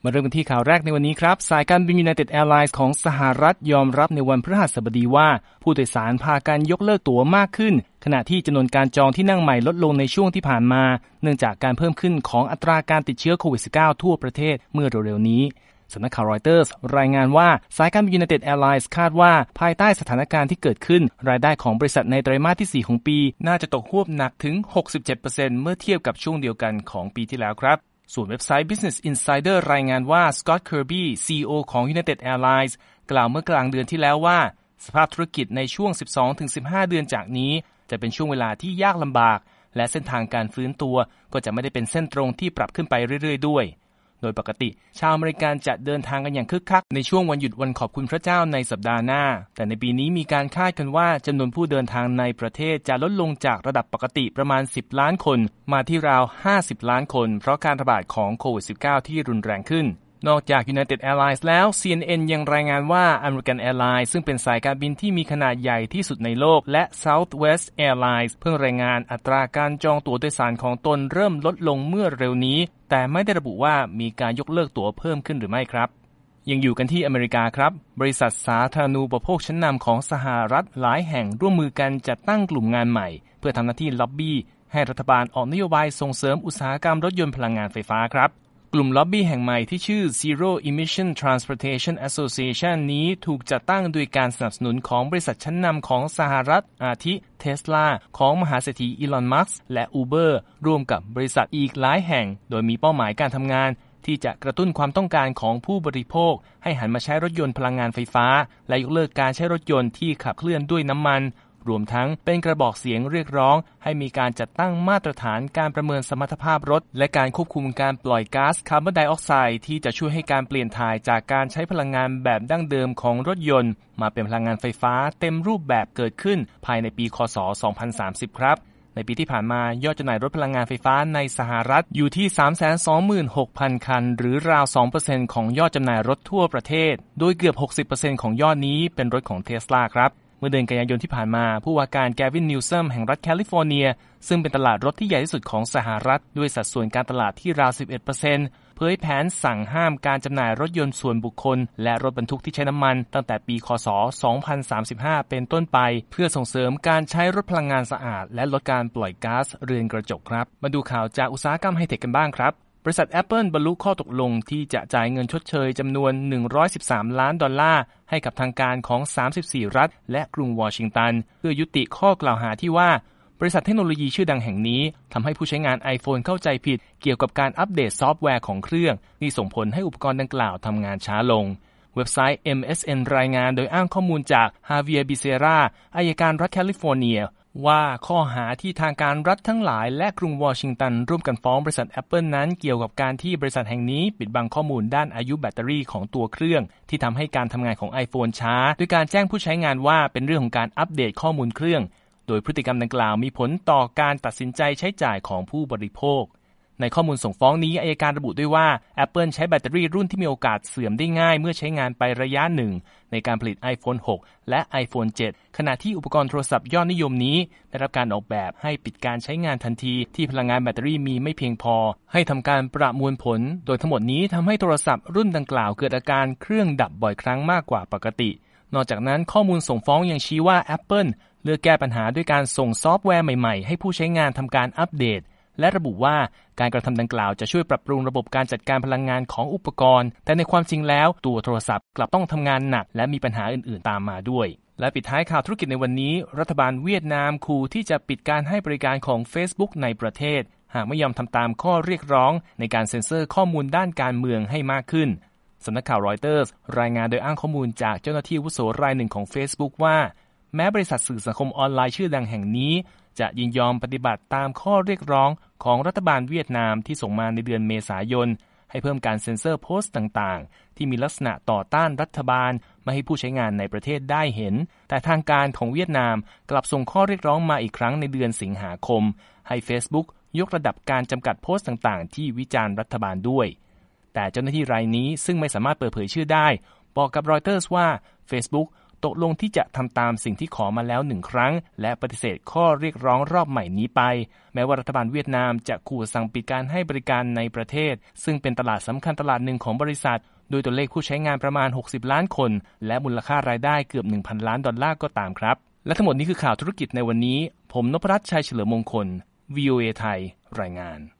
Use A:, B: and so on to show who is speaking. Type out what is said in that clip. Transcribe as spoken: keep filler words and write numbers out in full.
A: มาเริ่มกันที่ข่าวแรกในวันนี้ครับสายการบิน United Airlines ของสหรัฐยอมรับในวันพฤหัสบดีว่าผู้โดยสารพากันยกเลิกตั๋วมากขึ้นขณะที่จำนวนการจองที่นั่งใหม่ลดลงในช่วงที่ผ่านมาเนื่องจากการเพิ่มขึ้นของอัตราการติดเชื้อโควิด สิบเก้า ทั่วประเทศเมื่อเร็วๆนี้สำนักข่าวรอยเตอร์สรายงานว่าสายการบิน United Airlines คาดว่าภายใต้สถานการณ์ที่เกิดขึ้นรายได้ของบริษัทในไตรมาสที่สี่ของปีน่าจะตกฮวบหนักถึง หกสิบเจ็ดเปอร์เซ็นต์ เมื่อเทียบกับช่วงเดียวกันของปีที่แล้วครับส่วนเว็บไซต์ Business Insider รายงานว่า Scott Kirby ซี อี โอ ของ United Airlines กล่าวเมื่อกลางเดือนที่แล้วว่าสภาพธุรกิจในช่วง สิบสองถึงสิบห้า เดือนจากนี้จะเป็นช่วงเวลาที่ยากลำบากและเส้นทางการฟื้นตัวก็จะไม่ได้เป็นเส้นตรงที่ปรับขึ้นไปเรื่อยๆด้วยโดยปกติชาวอเมริกันจะเดินทางกันอย่างคึกคักในช่วงวันหยุดวันขอบคุณพระเจ้าในสัปดาห์หน้าแต่ในปีนี้มีการคาดกันว่าจำนวนผู้เดินทางในประเทศจะลดลงจากระดับปกติประมาณสิบล้านคนมาที่ราวห้าสิบล้านคนเพราะการระบาดของโควิด สิบเก้า ที่รุนแรงขึ้นนอกจาก United Airlines แล้ว ซี เอ็น เอ็น ยังรายงานว่า American Airlines ซึ่งเป็นสายการบินที่มีขนาดใหญ่ที่สุดในโลกและ Southwest Airlines เพิ่งรายงานอัตราการจองตั๋วโดยสารของตนเริ่มลดลงเมื่อเร็วนี้แต่ไม่ได้ระบุว่ามีการยกเลิกตั๋วเพิ่มขึ้นหรือไม่ครับยังอยู่กันที่อเมริกาครับบริษัทสาธารณูปโภคชั้นนำของสหรัฐหลายแห่งร่วมมือกันจัดตั้งกลุ่มงานใหม่เพื่อทำหน้าที่ล็อบบี้ให้รัฐบาลออกนโยบายส่งเสริมอุตสาหกรรมรถยนต์พลังงานไฟฟ้าครับกลุ่มล็อบบี้แห่งใหม่ที่ชื่อ Zero Emission Transportation Association นี้ถูกจัดตั้งโดยการสนับสนุนของบริษัทชั้นนำของสหรัฐอาทิ Tesla ของมหาเศรษฐีอีลอน มัสก์และ Uber ร่วมกับบริษัทอีกหลายแห่งโดยมีเป้าหมายการทำงานที่จะกระตุ้นความต้องการของผู้บริโภคให้หันมาใช้รถยนต์พลังงานไฟฟ้าและยกเลิกการใช้รถยนต์ที่ขับเคลื่อนด้วยน้ำมันรวมทั้งเป็นกระบอกเสียงเรียกร้องให้มีการจัดตั้งมาตรฐานการประเมินสมรรถภาพรถและการควบคุมการปล่อยก๊าซคาร์บอนไดออกไซด์ที่จะช่วยให้การเปลี่ยนถ่ายจากการใช้พลังงานแบบดั้งเดิมของรถยนต์มาเป็นพลังงานไฟฟ้าเต็มรูปแบบเกิดขึ้นภายในปีค.ศ. สองพันสามสิบครับในปีที่ผ่านมายอดจำหน่ายรถพลังงานไฟฟ้าในสหรัฐอยู่ที่ สามแสนสองหมื่นหกพัน คันหรือราว สองเปอร์เซ็นต์ ของยอดจำหน่ายรถทั่วประเทศโดยเกือบ หกสิบเปอร์เซ็นต์ ของยอดนี้เป็นรถของ Tesla ครับเมื่อเดือนกันยายนที่ผ่านมาผู้ว่าการแกวินนิวซัมแห่งรัฐแคลิฟอร์เนียซึ่งเป็นตลาดรถที่ใหญ่ที่สุดของสหรัฐด้วยสัดส่วนการตลาดที่ราว สิบเอ็ดเปอร์เซ็นต์ เผยแผนสั่งห้ามการจำหน่ายรถยนต์ส่วนบุคคลและรถบรรทุกที่ใช้น้ำมันตั้งแต่ปีค.ศ. สองพันสามสิบห้าเป็นต้นไปเพื่อส่งเสริมการใช้รถพลังงานสะอาดและลดการปล่อยก๊าซเรือนกระจกครับมาดูข่าวจากอุตสาหกรรมไฮเทคกันบ้างครับบริษัท Apple บรรลุข้อตกลงที่จะจ่ายเงินชดเชยจำนวนหนึ่งร้อยสิบสามล้านดอลลาร์ให้กับทางการของสามสิบสี่รัฐและกรุงวอชิงตันเพื่อยุติข้อกล่าวหาที่ว่าบริษัทเทคโนโลยีชื่อดังแห่งนี้ทำให้ผู้ใช้งาน iPhone เข้าใจผิดเกี่ยวกับการอัปเดตซอฟต์แวร์ของเครื่องที่ส่งผลให้อุปกรณ์ดังกล่าวทำงานช้าลงเว็บไซต์ เอ็ม เอส เอ็น รายงานโดยอ้างข้อมูลจากฮาเวียร์ บิเซราอัยการรัฐแคลิฟอร์เนียว่าข้อหาที่ทางการรัฐทั้งหลายและกรุงวอชิงตันร่วมกันฟ้องบริษัท Apple นั้นเกี่ยวกับการที่บริษัทแห่งนี้ปิดบังข้อมูลด้านอายุแบตเตอรี่ของตัวเครื่องที่ทำให้การทำงานของ iPhone ช้าด้วยการแจ้งผู้ใช้งานว่าเป็นเรื่องของการอัปเดตข้อมูลเครื่องโดยพฤติกรรมดังกล่าวมีผลต่อการตัดสินใจใช้จ่ายของผู้บริโภคในข้อมูลส่งฟ้องนี้อัยการระบุด้วยว่า Apple ใช้แบตเตอรี่รุ่นที่มีโอกาสเสื่อมได้ง่ายเมื่อใช้งานไประยะหนึ่งในการผลิต iPhone หกและ iPhone เจ็ดขณะที่อุปกรณ์โทรศัพท์ยอดนิยมนี้ได้รับการออกแบบให้ปิดการใช้งานทันทีที่พลังงานแบตเตอรี่มีไม่เพียงพอให้ทำการประมวลผลโดยทั้งหมดนี้ทำให้โทรศัพท์รุ่นดังกล่าวเกิดอาการเครื่องดับบ่อยครั้งมากกว่าปกตินอกจากนั้นข้อมูลส่งฟ้องยังชี้ว่า Apple เลือกแก้ปัญหาด้วยการส่งซอฟต์แวร์ใหม่ๆให้ผู้ใช้งานทำการอัปเดตและระบุว่าการกระทำดังกล่าวจะช่วยปรับปรุงระบบการจัดการพลังงานของอุปกรณ์แต่ในความจริงแล้วตัวโทรศัพท์กลับต้องทำงานหนักและมีปัญหาอื่นๆตามมาด้วยและปิดท้ายข่าวธุรกิจในวันนี้รัฐบาลเวียดนามขู่ที่จะปิดการให้บริการของ Facebook ในประเทศหากไม่ยอมทำตามข้อเรียกร้องในการเซ็นเซอร์ข้อมูลด้านการเมืองให้มากขึ้นสำนักข่าวรอยเตอร์สรายงานโดยอ้างข้อมูลจากเจ้าหน้าที่อาวุโสรายหนึ่งของ Facebook ว่าแม้บริษัทสื่อสังคมออนไลน์ชื่อดังแห่งนี้จะยินยอมปฏิบัติตามข้อเรียกร้องของรัฐบาลเวียดนามที่ส่งมาในเดือนเมษายนให้เพิ่มการเซ็นเซอร์โพสต์ต่างๆที่มีลักษณะต่อต้านรัฐบาลไม่ให้ผู้ใช้งานในประเทศได้เห็นแต่ทางการของเวียดนามกลับส่งข้อเรียกร้องมาอีกครั้งในเดือนสิงหาคมให้ Facebook ยกระดับการจำกัดโพสต์ต่างๆที่วิจารณ์รัฐบาลด้วยแต่เจ้าหน้าที่รายนี้ซึ่งไม่สามารถเปิดเผยชื่อได้บอกกับรอยเตอร์สว่า Facebook ตกลงที่จะทำตามสิ่งที่ขอมาแล้วหนึ่งครั้งและปฏิเสธข้อเรียกร้องรอบใหม่นี้ไปแม้ว่ารัฐบาลเวียดนามจะขู่สั่งปิดการให้บริการในประเทศซึ่งเป็นตลาดสำคัญตลาดหนึ่งของบริษัทโดยตัวเลขผู้ใช้งานประมาณหกสิบล้านคนและมูลค่ารายได้เกือบ หนึ่งพัน ล้านดอลลาร์ก็ตามครับและทั้งหมดนี้คือข่าวธุรกิจในวันนี้ผมนพรัตน์ชัยเฉลิมมงคล วี โอ เอ ไทยรายงาน